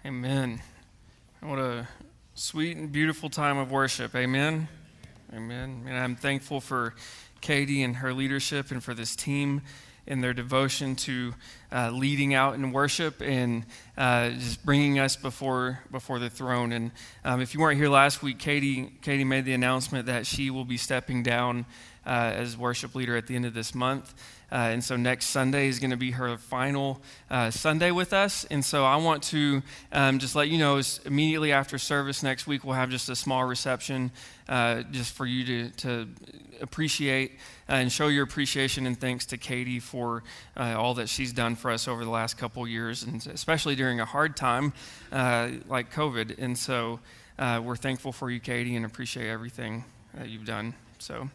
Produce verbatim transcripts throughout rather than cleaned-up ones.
Amen. What a sweet and beautiful time of worship. Amen. Amen. And I'm thankful for Katie and her leadership and for this team and their devotion to uh, leading out in worship and uh, just bringing us before before the throne. And um, if you weren't here last week, Katie Katie made the announcement that she will be stepping down uh, as worship leader at the end of this month. Uh, and so next Sunday is going to be her final uh, Sunday with us. And so I want to um, just let you know, is immediately after service next week, we'll have just a small reception uh, just for you to, to appreciate uh, and show your appreciation and thanks to Katie for uh, all that she's done for us over the last couple years, and especially during a hard time uh, like COVID. And so uh, we're thankful for you, Katie, and appreciate everything that you've done. So.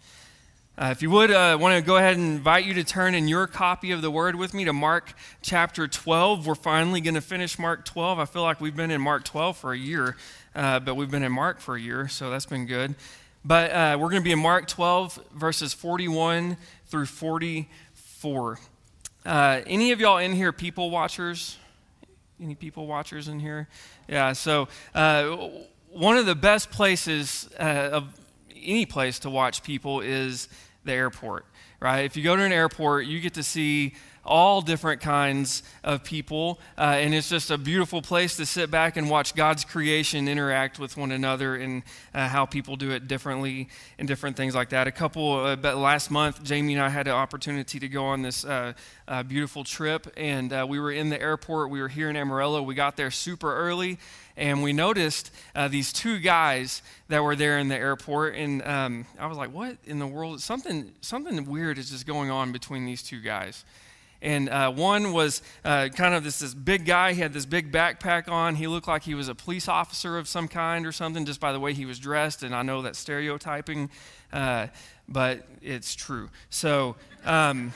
Uh, if you would, I uh, want to go ahead and invite you to turn in your copy of the Word with me to Mark chapter twelve. We're finally going to finish Mark twelve. I feel like we've been in Mark twelve for a year, uh, but we've been in Mark for a year, so that's been good. But uh, we're going to be in Mark twelve, verses forty-one through forty-four. Uh, any of y'all in here people watchers? Any people watchers in here? Yeah, so uh, one of the best places uh, of any place to watch people is the airport, right? If you go to an airport, you get to see all different kinds of people, uh, and it's just a beautiful place to sit back and watch God's creation interact with one another and uh, how people do it differently and different things like that. A couple, uh, but last month, Jamie and I had an opportunity to go on this uh, uh, beautiful trip, and uh, we were in the airport. We were here in Amarillo. We got there super early, and we noticed uh, these two guys that were there in the airport, and um, I was like, what in the world? Something, something weird is just going on between these two guys. And uh, one was uh, kind of this, this big guy. He had this big backpack on. He looked like he was a police officer of some kind or something just by the way he was dressed. And I know that's stereotyping, uh, but it's true. So, um,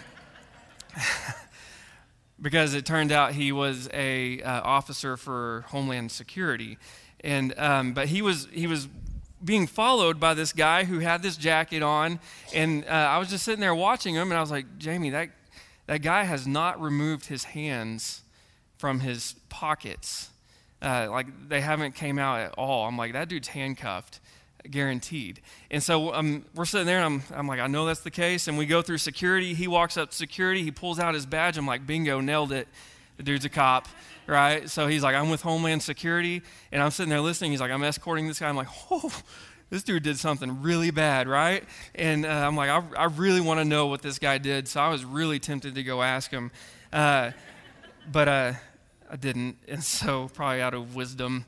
because it turned out he was a uh, officer for Homeland Security. And um, but he was he was being followed by this guy who had this jacket on. And uh, I was just sitting there watching him, and I was like, Jamie, that That guy has not removed his hands from his pockets. Uh, like, they haven't came out at all. I'm like, that dude's handcuffed, guaranteed. And so um, we're sitting there, and I'm, I'm like, I know that's the case. And we go through security. He walks up to security. He pulls out his badge. I'm like, bingo, nailed it. The dude's a cop, right? So he's like, I'm with Homeland Security. And I'm sitting there listening. He's like, I'm escorting this guy. I'm like, oh, this dude did something really bad, right? And uh, I'm like, I, I really want to know what this guy did. So I was really tempted to go ask him. Uh, but uh, I didn't, and so probably out of wisdom.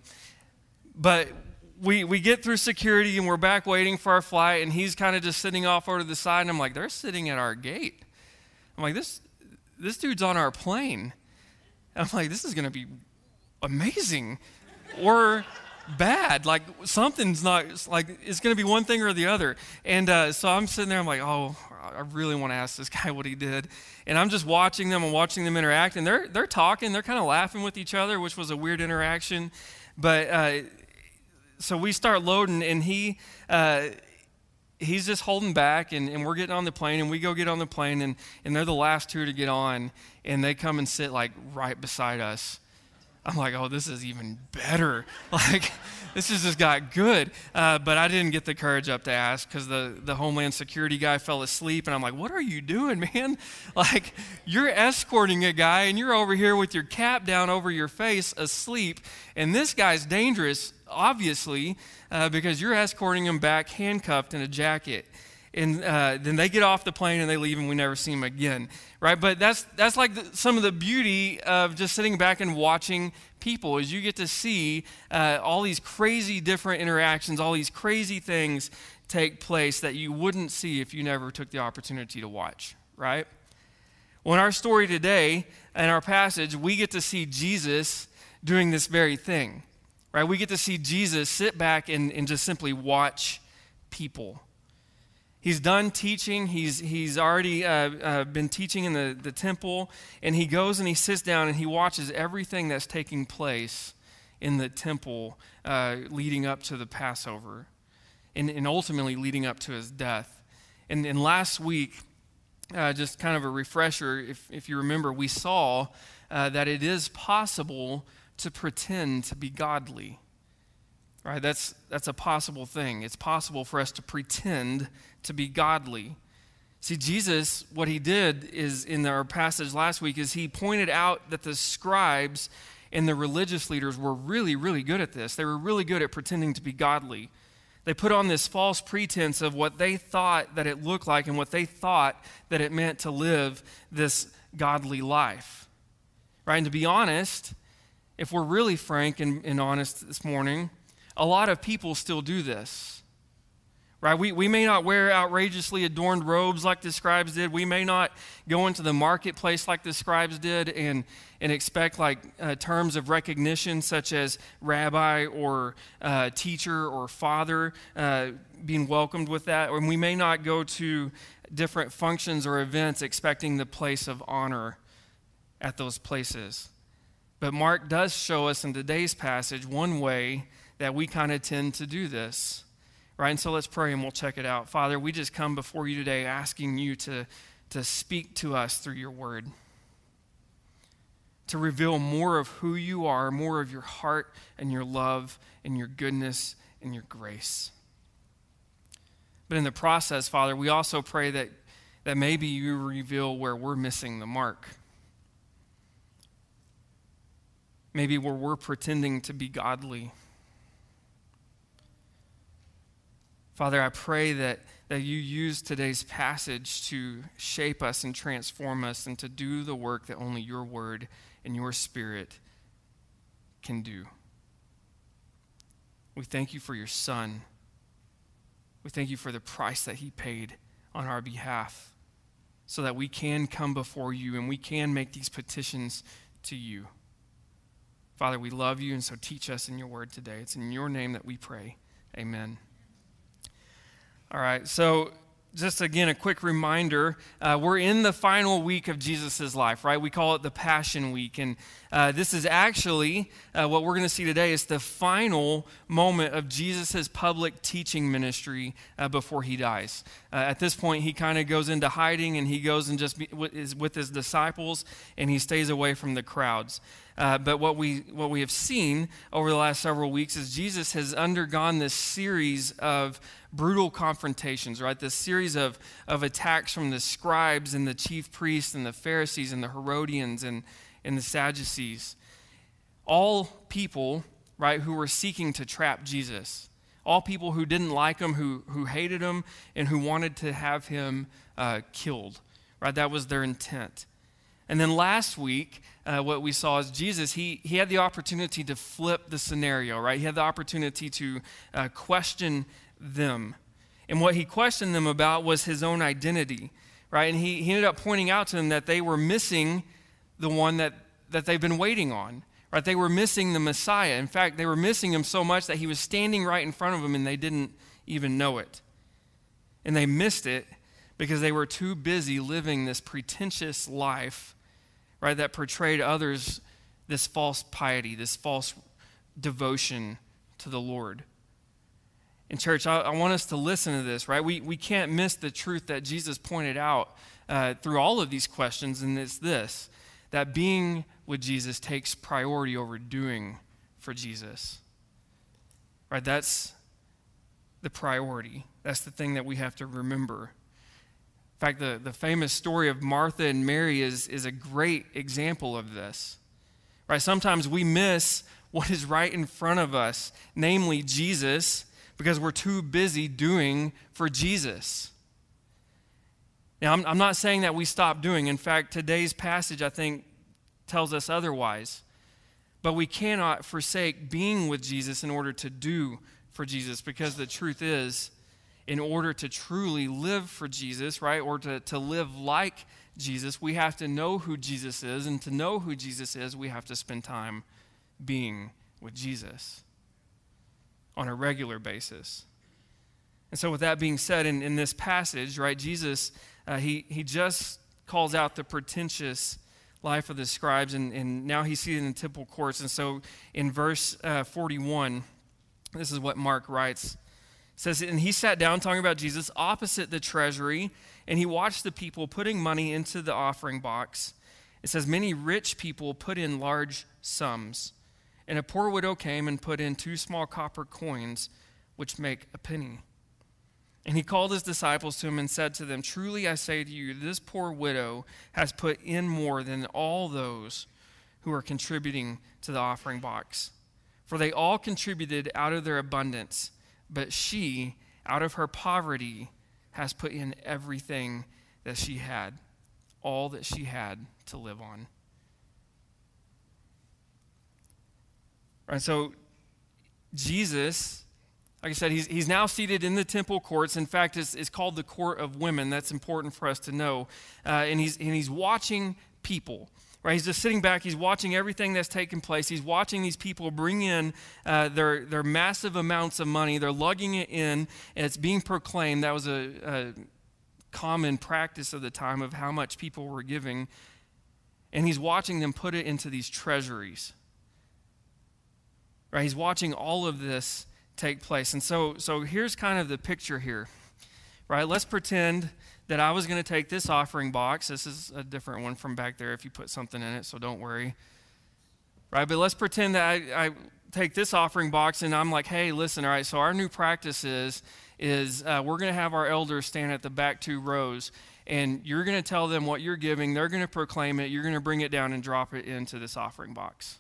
But we we get through security, and we're back waiting for our flight, and he's kind of just sitting off over to the side, and I'm like, they're sitting at our gate. I'm like, this this dude's on our plane. And I'm like, this is going to be amazing. Or bad, like something's not, like it's going to be one thing or the other. And uh, so I'm sitting there, I'm like, oh, I really want to ask this guy what he did. And I'm just watching them and watching them interact, and they're they're talking, they're kind of laughing with each other, which was a weird interaction. But uh, so we start loading, and he uh, he's just holding back, and, and we're getting on the plane, and we go get on the plane, and, and they're the last two to get on, and they come and sit like right beside us. I'm like, oh, this is even better. Like, this has just got good. Uh, but I didn't get the courage up to ask because the, the Homeland Security guy fell asleep. And I'm like, what are you doing, man? Like, you're escorting a guy, and you're over here with your cap down over your face asleep. And this guy's dangerous, obviously, uh, because you're escorting him back handcuffed in a jacket. And uh, then they get off the plane and they leave, and we never see them again, right? But that's that's like the, some of the beauty of just sitting back and watching people, is you get to see uh, all these crazy different interactions, all these crazy things take place that you wouldn't see if you never took the opportunity to watch, right? Well, in our story today, in our passage, we get to see Jesus doing this very thing, right? We get to see Jesus sit back and, and just simply watch people. He's done teaching. He's he's already uh, uh, been teaching in the, the temple, and he goes and he sits down and he watches everything that's taking place in the temple uh, leading up to the Passover and, and ultimately leading up to his death. And, and last week, uh, just kind of a refresher, if, if you remember, we saw uh, that it is possible to pretend to be godly. Right? That's, that's a possible thing. It's possible for us to pretend to be godly. See, Jesus, what he did is, in our passage last week, is he pointed out that the scribes and the religious leaders were really, really good at this. They were really good at pretending to be godly. They put on this false pretense of what they thought that it looked like and what they thought that it meant to live this godly life. Right? And to be honest, if we're really frank and, and honest this morning, a lot of people still do this. Right? We, we may not wear outrageously adorned robes like the scribes did. We may not go into the marketplace like the scribes did and, and expect like uh, terms of recognition such as rabbi or uh, teacher or father uh, being welcomed with that. Or we may not go to different functions or events expecting the place of honor at those places. But Mark does show us in today's passage one way that we kind of tend to do this. Right, and so let's pray and we'll check it out. Father, we just come before you today asking you to, to speak to us through your word, to reveal more of who you are, more of your heart and your love and your goodness and your grace. But in the process, Father, we also pray that, that maybe you reveal where we're missing the mark. Maybe where we're pretending to be godly. Father, I pray that, that you use today's passage to shape us and transform us and to do the work that only your word and your spirit can do. We thank you for your Son. We thank you for the price that he paid on our behalf so that we can come before you and we can make these petitions to you. Father, we love you, and so teach us in your word today. It's in your name that we pray. Amen. All right, so just again, a quick reminder, uh, we're in the final week of Jesus' life, right? We call it the Passion Week, and uh, this is actually, uh, what we're going to see today is the final moment of Jesus' public teaching ministry uh, before he dies. Uh, at this point, he kind of goes into hiding, and he goes and just be, is with his disciples, and he stays away from the crowds. Uh, but what we what we have seen over the last several weeks is Jesus has undergone this series of brutal confrontations, right? This series of, of attacks from the scribes and the chief priests and the Pharisees and the Herodians and, and the Sadducees. All people, right, who were seeking to trap Jesus. All people who didn't like him, who, who hated him, and who wanted to have him uh, killed, right? That was their intent. And then last week, uh, what we saw is Jesus, he, he had the opportunity to flip the scenario, right? He had the opportunity to uh, question them. And what he questioned them about was his own identity, right? And he, he ended up pointing out to them that they were missing the one that, that they've been waiting on, right? They were missing the Messiah. In fact, they were missing him so much that he was standing right in front of them and they didn't even know it. And they missed it because they were too busy living this pretentious life, right, that portrayed others this false piety, this false devotion to the Lord. In church, I, I want us to listen to this, right? We, we can't miss the truth that Jesus pointed out uh, through all of these questions, and it's this, that being with Jesus takes priority over doing for Jesus. Right? That's the priority. That's the thing that we have to remember. In fact, the, the famous story of Martha and Mary is, is a great example of this. Right? Sometimes we miss what is right in front of us, namely Jesus, because we're too busy doing for Jesus. Now, I'm, I'm not saying that we stop doing. In fact, today's passage, I think, tells us otherwise. But we cannot forsake being with Jesus in order to do for Jesus, because the truth is, in order to truly live for Jesus, right, or to, to live like Jesus, we have to know who Jesus is, and to know who Jesus is, we have to spend time being with Jesus on a regular basis. And so with that being said, in, in this passage, right, Jesus, uh, he, he just calls out the pretentious life of the scribes, and, and now he's seated in the temple courts. And so in verse uh, forty-one, this is what Mark writes. It says, and he sat down, talking about Jesus, opposite the treasury, and he watched the people putting money into the offering box. It says, many rich people put in large sums. And a poor widow came and put in two small copper coins, which make a penny. And he called his disciples to him and said to them, truly I say to you, this poor widow has put in more than all those who are contributing to the offering box. For they all contributed out of their abundance, but she, out of her poverty, has put in everything that she had, all that she had to live on. Right, so Jesus, like I said, he's, he's now seated in the temple courts. In fact, it's, it's called the court of women. That's important for us to know. Uh, and he's and he's watching people. Right, he's just sitting back. He's watching everything that's taking place. He's watching these people bring in uh, their their massive amounts of money. They're lugging it in, and it's being proclaimed. That was a, a common practice of the time of how much people were giving. And he's watching them put it into these treasuries. Right, he's watching all of this take place. And so, so here's kind of the picture here. Right, let's pretend that I was going to take this offering box. This is a different one from back there if you put something in it, so don't worry. Right, but let's pretend that I, I take this offering box and I'm like, hey, listen, all right, so our new practice is, is uh, we're going to have our elders stand at the back two rows, and you're going to tell them what you're giving. They're going to proclaim it. You're going to bring it down and drop it into this offering box.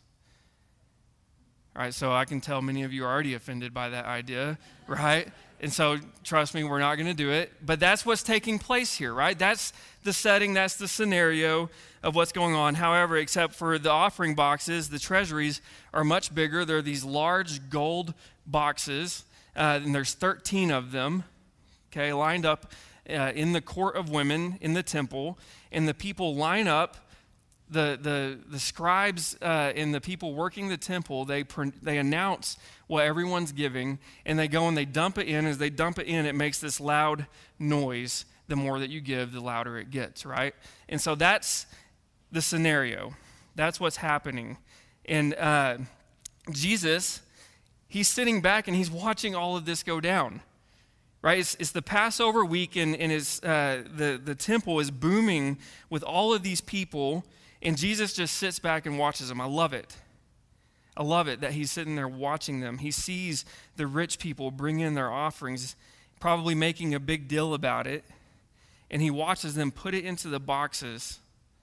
All right, so I can tell many of you are already offended by that idea, right? And so, trust me, we're not going to do it. But that's what's taking place here, right? That's the setting, that's the scenario of what's going on. However, except for the offering boxes, the treasuries are much bigger. They're these large gold boxes, uh, and there's thirteen of them, okay, lined up uh, in the court of women in the temple. And the people line up. The, the the scribes uh, and the people working the temple, they they announce what everyone's giving, and they go and they dump it in. As they dump it in, it makes this loud noise. The more that you give, the louder it gets, right? And so that's the scenario. That's what's happening. And uh, Jesus, he's sitting back and he's watching all of this go down. Right, it's, it's the Passover week, and, and it's, uh, the, the temple is booming with all of these people, and Jesus just sits back and watches them. I love it. I love it that he's sitting there watching them. He sees the rich people bring in their offerings, probably making a big deal about it, and he watches them put it into the boxes,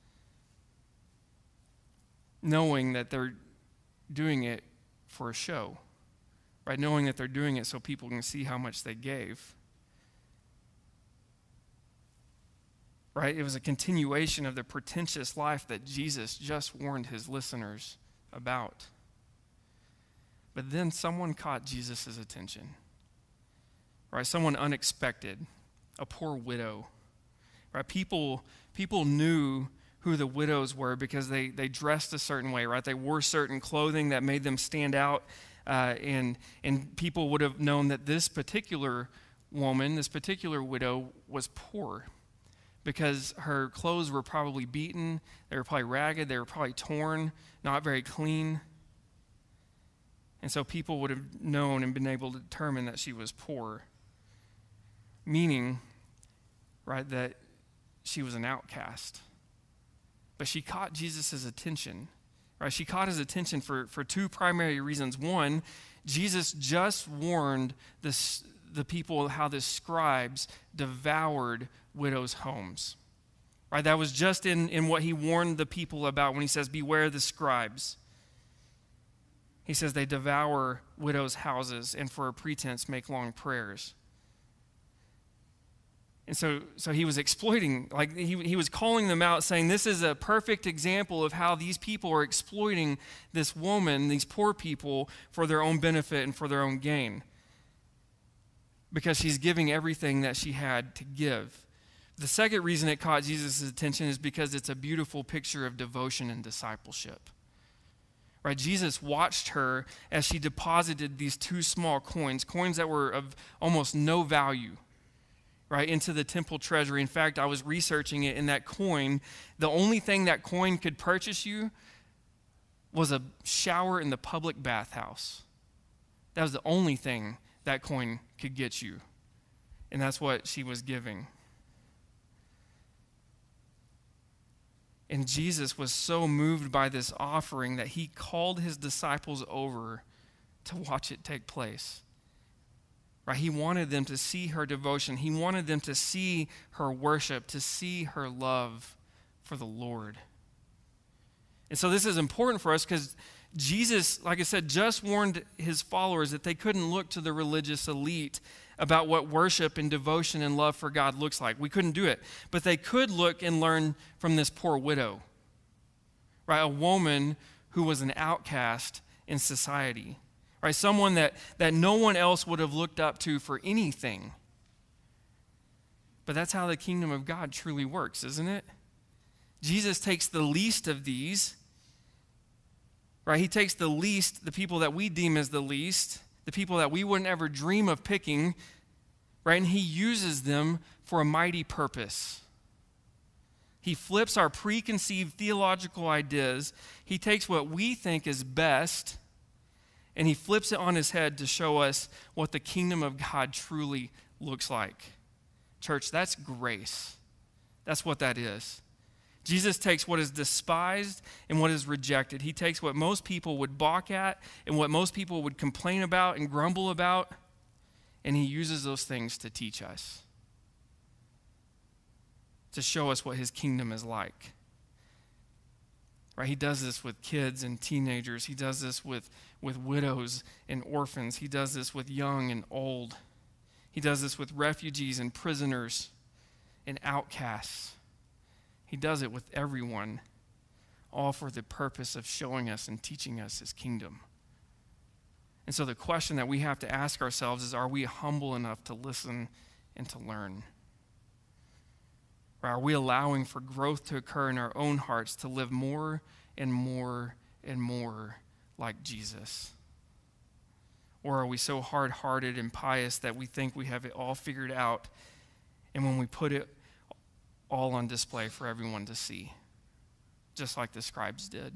knowing that they're doing it for a show. Right, knowing that they're doing it so people can see how much they gave. Right, it was a continuation of the pretentious life that Jesus just warned his listeners about. But then someone caught Jesus' attention. Right, someone unexpected, a poor widow. Right, people people knew who the widows were because they, they dressed a certain way, right? They wore certain clothing that made them stand out. Uh, and and people would have known that this particular woman, this particular widow, was poor because her clothes were probably beaten, they were probably ragged, they were probably torn, not very clean. And so people would have known and been able to determine that she was poor, meaning, right, that she was an outcast. But she caught Jesus' attention. Right, she caught his attention for, for two primary reasons. One, Jesus just warned this, the people how the scribes devoured widows' homes. Right, that was just in, in what he warned the people about when he says, beware the scribes. He says they devour widows' houses and for a pretense make long prayers. And so, so he was exploiting, like he, he was calling them out, saying this is a perfect example of how these people are exploiting this woman, these poor people, for their own benefit and for their own gain. Because she's giving everything that she had to give. The second reason it caught Jesus' attention is because it's a beautiful picture of devotion and discipleship. Right, Jesus watched her as she deposited these two small coins, coins that were of almost no value, right, into the temple treasury. In fact, I was researching it, and that coin, the only thing that coin could purchase you was a shower in the public bathhouse. That was the only thing that coin could get you. And that's what she was giving. And Jesus was so moved by this offering that he called his disciples over to watch it take place. Right? He wanted them to see her devotion. He wanted them to see her worship, to see her love for the Lord. And so this is important for us because Jesus, like I said, just warned his followers that they couldn't look to the religious elite about what worship and devotion and love for God looks like. We couldn't do it. But they could look and learn from this poor widow, right? A woman who was an outcast in society, right? Someone that, that no one else would have looked up to for anything. But that's how the kingdom of God truly works, isn't it? Jesus takes the least of these, right? He takes the least, the people that we deem as the least, the people that we wouldn't ever dream of picking, right? And he uses them for a mighty purpose. He flips our preconceived theological ideas. He takes what we think is best, and he flips it on his head to show us what the kingdom of God truly looks like. Church, that's grace. That's what that is. Jesus takes what is despised and what is rejected. He takes what most people would balk at and what most people would complain about and grumble about, and he uses those things to teach us, to show us what his kingdom is like. Right? He does this with kids and teenagers. He does this with, with widows and orphans. He does this with young and old. He does this with refugees and prisoners and outcasts. He does it with everyone, all for the purpose of showing us and teaching us his kingdom. And so the question that we have to ask ourselves is, are we humble enough to listen and to learn? Or are we allowing for growth to occur in our own hearts to live more and more and more like Jesus? Or are we so hard-hearted and pious that we think we have it all figured out, and when we put it all on display for everyone to see, just like the scribes did?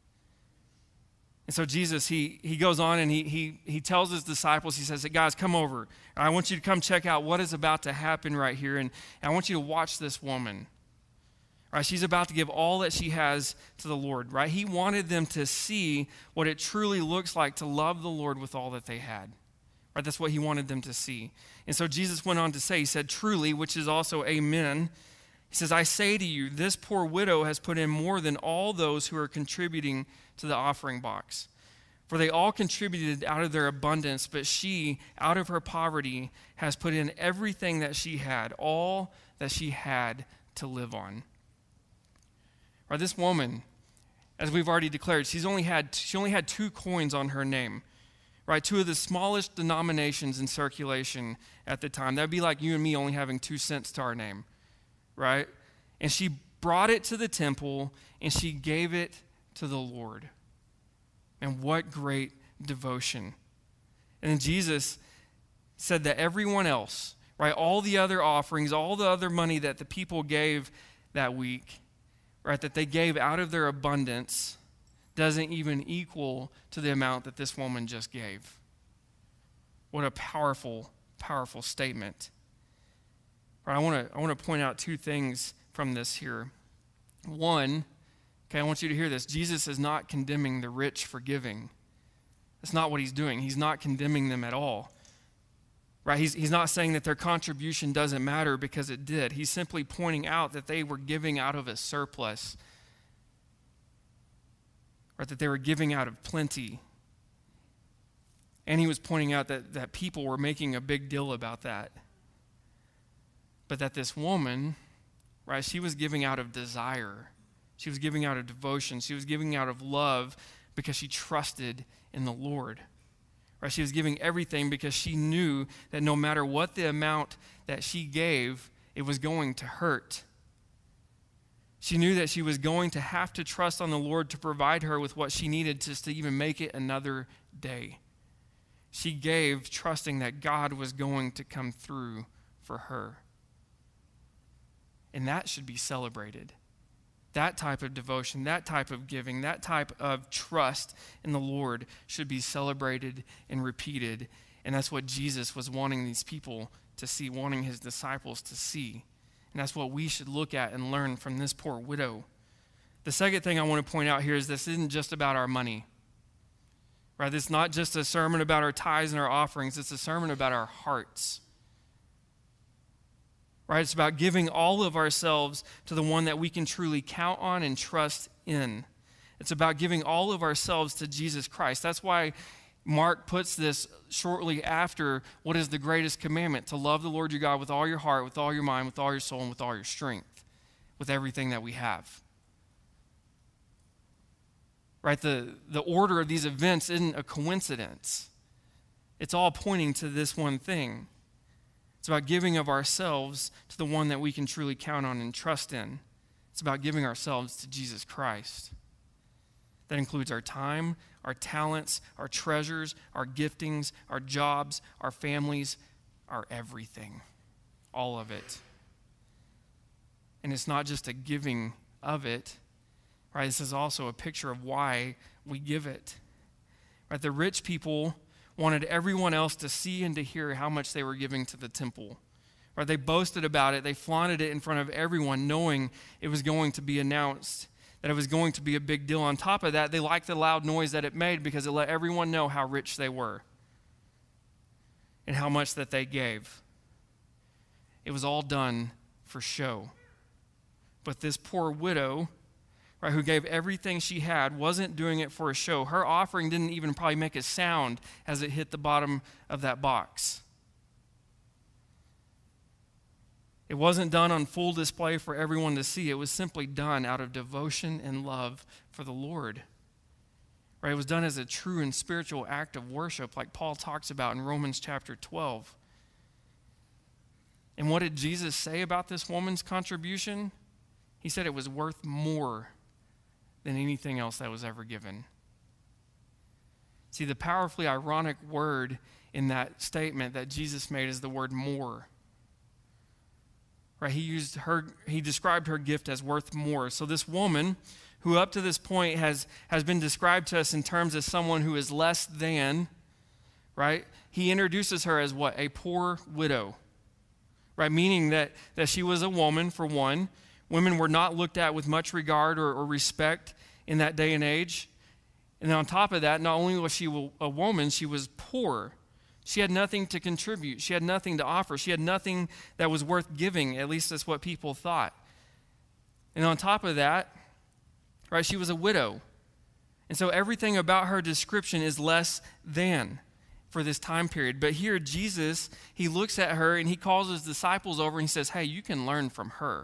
And so Jesus, he he goes on and he he he tells his disciples, he says, guys, come over. I want you to come check out what is about to happen right here, and, and I want you to watch this woman. Right? She's about to give all that she has to the Lord, right? He wanted them to see what it truly looks like to love the Lord with all that they had. Right? That's what he wanted them to see. And so Jesus went on to say, he said, truly, which is also amen. He says, I say to you, this poor widow has put in more than all those who are contributing to the offering box. For they all contributed out of their abundance, but she, out of her poverty, has put in everything that she had, all that she had to live on. Right, this woman, as we've already declared, she's only had she only had two coins on her name. Right, two of the smallest denominations in circulation at the time. That'd be like you and me only having two cents to our name. Right? And she brought it to the temple and she gave it to the Lord. And what great devotion. And then Jesus said that everyone else, right, all the other offerings, all the other money that the people gave that week, right, that they gave out of their abundance, doesn't even equal to the amount that this woman just gave. What a powerful, powerful statement. Right, I want to I want to point out two things from this here. One, okay, I want you to hear this. Jesus is not condemning the rich for giving. That's not what he's doing. He's not condemning them at all. Right? He's, he's not saying that their contribution doesn't matter because it did. He's simply pointing out that they were giving out of a surplus. Or that they were giving out of plenty. And he was pointing out that, that people were making a big deal about that. But that this woman, right, she was giving out of desire. She was giving out of devotion. She was giving out of love because she trusted in the Lord. Right? She was giving everything because she knew that no matter what the amount that she gave, it was going to hurt. She knew that she was going to have to trust on the Lord to provide her with what she needed just to even make it another day. She gave trusting that God was going to come through for her. And that should be celebrated. That type of devotion, that type of giving, that type of trust in the Lord should be celebrated and repeated. And that's what Jesus was wanting these people to see, wanting his disciples to see. And that's what we should look at and learn from this poor widow. The second thing I want to point out here is this isn't just about our money. Right? It's not just a sermon about our tithes and our offerings. It's a sermon about our hearts. Right? It's about giving all of ourselves to the one that we can truly count on and trust in. It's about giving all of ourselves to Jesus Christ. That's why Mark puts this shortly after what is the greatest commandment, to love the Lord your God with all your heart, with all your mind, with all your soul, and with all your strength, with everything that we have. Right? The, the order of these events isn't a coincidence. It's all pointing to this one thing. It's about giving of ourselves to the one that we can truly count on and trust in. It's about giving ourselves to Jesus Christ. That includes our time, our talents, our treasures, our giftings, our jobs, our families, our everything. All of it. And it's not just a giving of it. Right? This is also a picture of why we give it. Right? The rich people wanted everyone else to see and to hear how much they were giving to the temple. Right? They boasted about it. They flaunted it in front of everyone, knowing it was going to be announced, that it was going to be a big deal. On top of that, they liked the loud noise that it made because it let everyone know how rich they were and how much that they gave. It was all done for show. But this poor widow, right, who gave everything she had, wasn't doing it for a show. Her offering didn't even probably make a sound as it hit the bottom of that box. It wasn't done on full display for everyone to see. It was simply done out of devotion and love for the Lord. Right? It was done as a true and spiritual act of worship, like Paul talks about in Romans chapter twelve. And what did Jesus say about this woman's contribution? He said it was worth more than anything else that was ever given. See, the powerfully ironic word in that statement that Jesus made is the word more. Right? He used her, he described her gift as worth more. So this woman, who up to this point has, has been described to us in terms of someone who is less than, right? He introduces her as what? A poor widow. Right? Meaning that, that she was a woman, for one. Women were not looked at with much regard or, or respect in that day and age. And on top of that, not only was she a woman, she was poor. She had nothing to contribute. She had nothing to offer. She had nothing that was worth giving, at least that's what people thought. And on top of that, right, she was a widow. And so everything about her description is less than for this time period. But here, Jesus, he looks at her and he calls his disciples over and he says, hey, you can learn from her.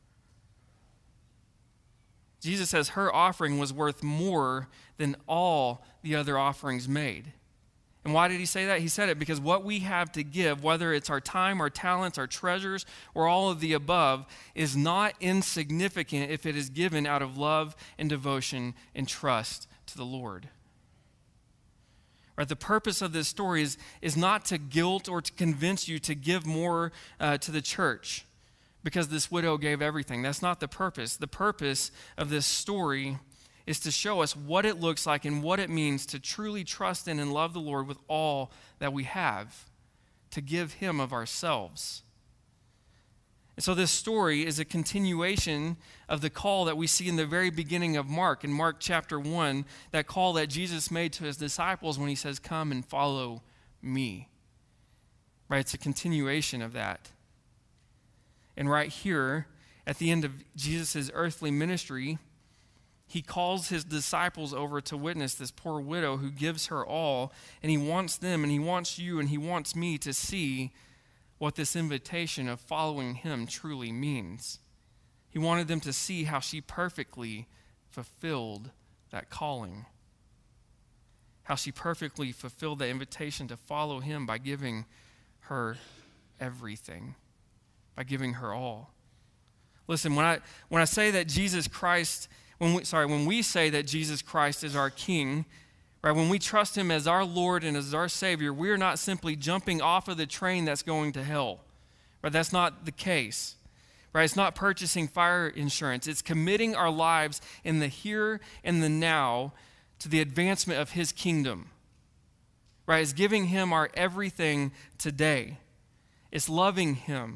Jesus says her offering was worth more than all the other offerings made. And why did he say that? He said it because what we have to give, whether it's our time, our talents, our treasures, or all of the above, is not insignificant if it is given out of love and devotion and trust to the Lord. Right? The purpose of this story is, is not to guilt or to convince you to give more uh, to the church, because this widow gave everything. That's not the purpose. The purpose of this story is to show us what it looks like and what it means to truly trust in and love the Lord with all that we have, to give him of ourselves. And so this story is a continuation of the call that we see in the very beginning of Mark, in Mark chapter one, that call that Jesus made to his disciples when he says, come and follow me. Right? It's a continuation of that. And right here, at the end of Jesus' earthly ministry, he calls his disciples over to witness this poor widow who gives her all, and he wants them, and he wants you, and he wants me to see what this invitation of following him truly means. He wanted them to see how she perfectly fulfilled that calling, how she perfectly fulfilled the invitation to follow him by giving her everything, by giving her all. Listen, when I when I say that Jesus Christ, when we sorry, when we say that Jesus Christ is our King, right? When we trust him as our Lord and as our Savior, we are not simply jumping off of the train that's going to hell. Right? That's not the case. Right? It's not purchasing fire insurance. It's committing our lives in the here and the now to the advancement of his kingdom. Right? It's giving him our everything today. It's loving him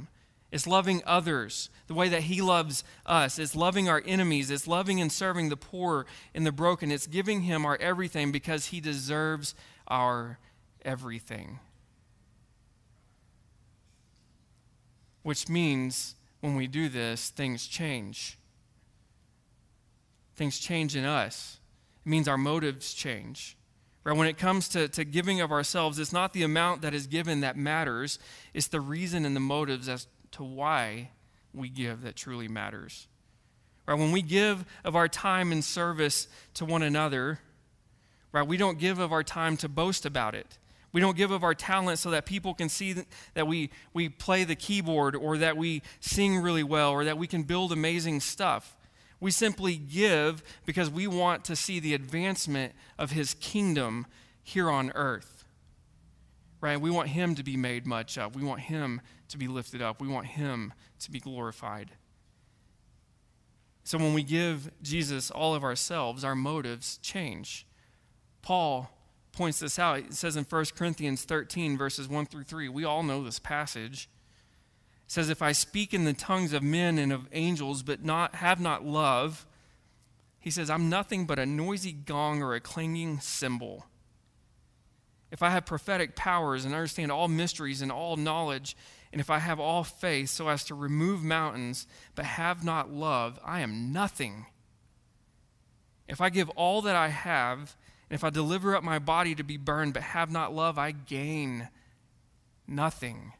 It's loving others the way that he loves us. It's loving our enemies. It's loving and serving the poor and the broken. It's giving him our everything because he deserves our everything. Which means when we do this, things change. Things change in us. It means our motives change. Right? When it comes to, to giving of ourselves, it's not the amount that is given that matters. It's the reason and the motives as to why we give that truly matters. Right? When we give of our time and service to one another, right, we don't give of our time to boast about it. We don't give of our talent so that people can see that we, we play the keyboard or that we sing really well or that we can build amazing stuff. We simply give because we want to see the advancement of his kingdom here on earth. Right? We want him to be made much of. We want him to be lifted up. We want him to be glorified. So when we give Jesus all of ourselves, our motives change. Paul points this out. It says in First Corinthians thirteen, verses one through three, we all know this passage. It says, if I speak in the tongues of men and of angels, but not have not love, he says, I'm nothing but a noisy gong or a clanging cymbal. If I have prophetic powers and understand all mysteries and all knowledge, and if I have all faith so as to remove mountains, but have not love, I am nothing. If I give all that I have, and if I deliver up my body to be burned, but have not love, I gain nothing.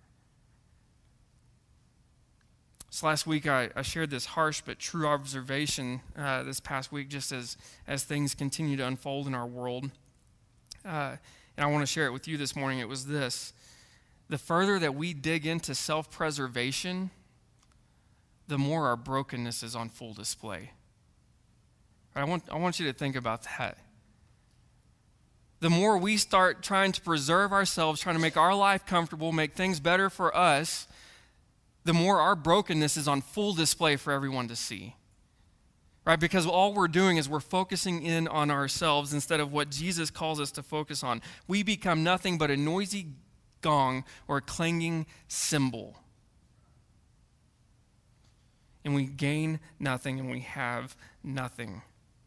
So last week I, I shared this harsh but true observation uh, this past week just as, as things continue to unfold in our world. Uh, and I want to share it with you this morning. It was this. The further that we dig into self-preservation, the more our brokenness is on full display. I want, I want you to think about that. The more we start trying to preserve ourselves, trying to make our life comfortable, make things better for us, the more our brokenness is on full display for everyone to see. Right? Because all we're doing is we're focusing in on ourselves instead of what Jesus calls us to focus on. We become nothing but a noisy gong or a clanging cymbal. And we gain nothing and we have nothing.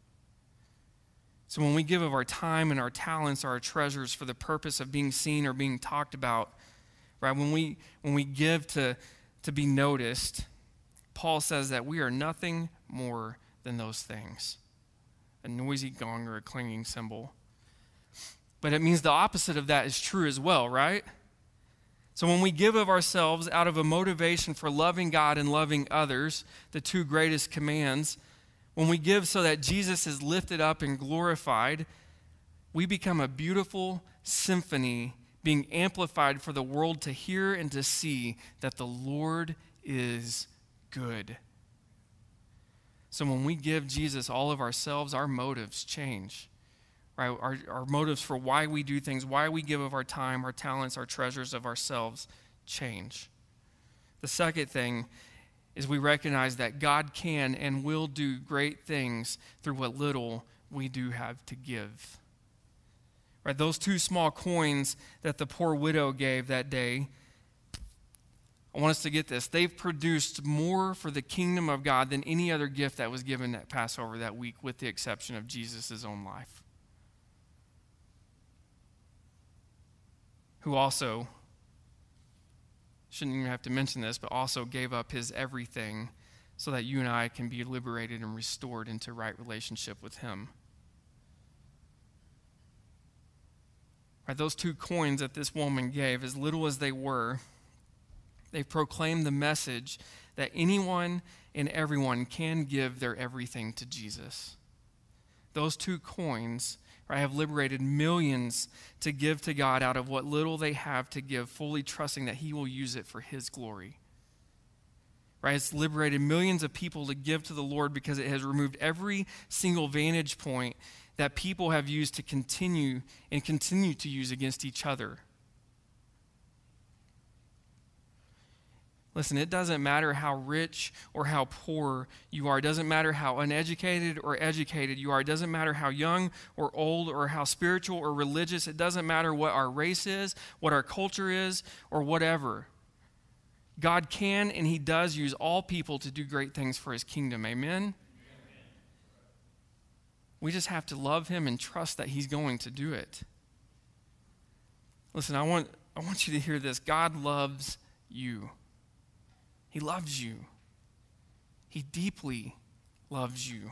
So when we give of our time and our talents or our treasures for the purpose of being seen or being talked about, right? When we when we give to to be noticed, Paul says that we are nothing more than those things. A noisy gong or a clanging cymbal. But it means the opposite of that is true as well, right? So when we give of ourselves out of a motivation for loving God and loving others, the two greatest commands, when we give so that Jesus is lifted up and glorified, we become a beautiful symphony being amplified for the world to hear and to see that the Lord is good. So when we give Jesus all of ourselves, our motives change. Right? Our, our motives for why we do things, why we give of our time, our talents, our treasures of ourselves change. The second thing is we recognize that God can and will do great things through what little we do have to give. Right, those two small coins that the poor widow gave that day, I want us to get this. They've produced more for the kingdom of God than any other gift that was given at Passover that week, with the exception of Jesus' own life. Who also, shouldn't even have to mention this, but also gave up his everything so that you and I can be liberated and restored into right relationship with him. Right, those two coins that this woman gave, as little as they were, they proclaimed the message that anyone and everyone can give their everything to Jesus. Those two coins, right, have liberated millions to give to God out of what little they have to give, fully trusting that he will use it for his glory. Right, it's liberated millions of people to give to the Lord because it has removed every single vantage point that people have used to continue and continue to use against each other. Listen, it doesn't matter how rich or how poor you are. It doesn't matter how uneducated or educated you are. It doesn't matter how young or old or how spiritual or religious. It doesn't matter what our race is, what our culture is, or whatever. God can and he does use all people to do great things for his kingdom. Amen? We just have to love him and trust that he's going to do it. Listen, I want, I want you to hear this. God loves you. He loves you. He deeply loves you.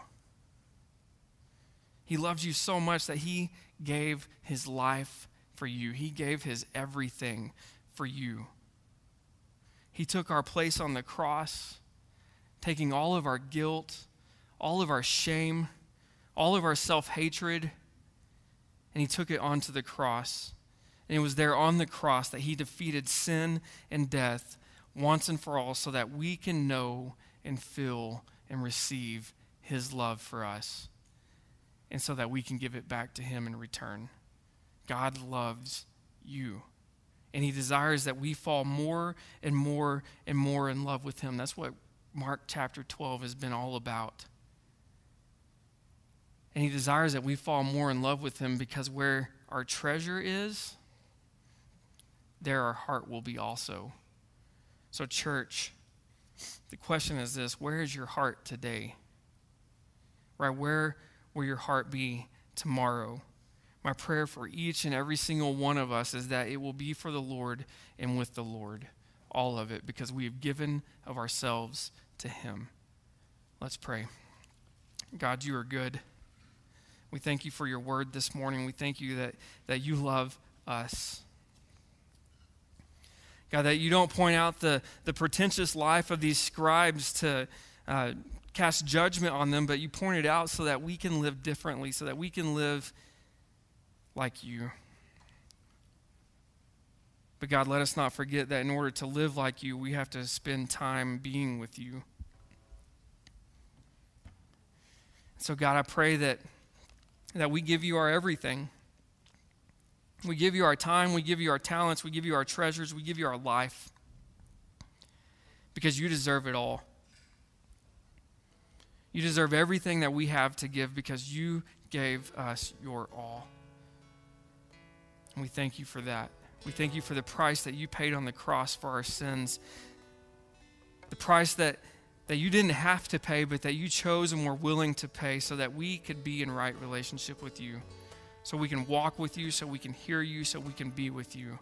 He loves you so much that he gave his life for you. He gave his everything for you. He took our place on the cross, taking all of our guilt, all of our shame, all of our self-hatred, and he took it onto the cross. And it was there on the cross that he defeated sin and death once and for all so that we can know and feel and receive his love for us, and so that we can give it back to him in return. God loves you, and he desires that we fall more and more and more in love with him. That's what Mark chapter twelve has been all about. And he desires that we fall more in love with him, because where our treasure is, there our heart will be also. So church, the question is this: where is your heart today? Right? Where will your heart be tomorrow? My prayer for each and every single one of us is that it will be for the Lord and with the Lord, all of it, because we have given of ourselves to him. Let's pray. God, you are good. We thank you for your word this morning. We thank you that, that you love us. God, that you don't point out the, the pretentious life of these scribes to uh, cast judgment on them, but you point it out so that we can live differently, so that we can live like you. But God, let us not forget that in order to live like you, we have to spend time being with you. So God, I pray that, that we give you our everything. We give you our time, we give you our talents, we give you our treasures, we give you our life, because you deserve it all. You deserve everything that we have to give, because you gave us your all. And we thank you for that. We thank you for the price that you paid on the cross for our sins, the price that, that you didn't have to pay, but that you chose and were willing to pay so that we could be in right relationship with you. So we can walk with you, so we can hear you, so we can be with you.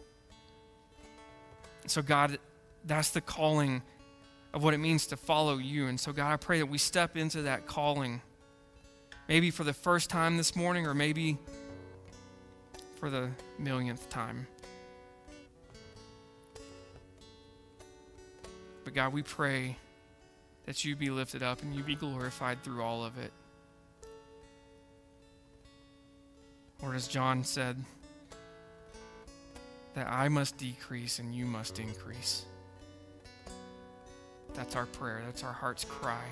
So God, that's the calling of what it means to follow you. And so God, I pray that we step into that calling, maybe for the first time this morning, or maybe for the millionth time. But God, we pray that you be lifted up and you be glorified through all of it. Or as John said, that I must decrease and you must increase. That's our prayer. That's our heart's cry.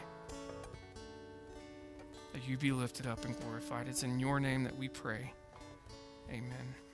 That you be lifted up and glorified. It's in your name that we pray. Amen.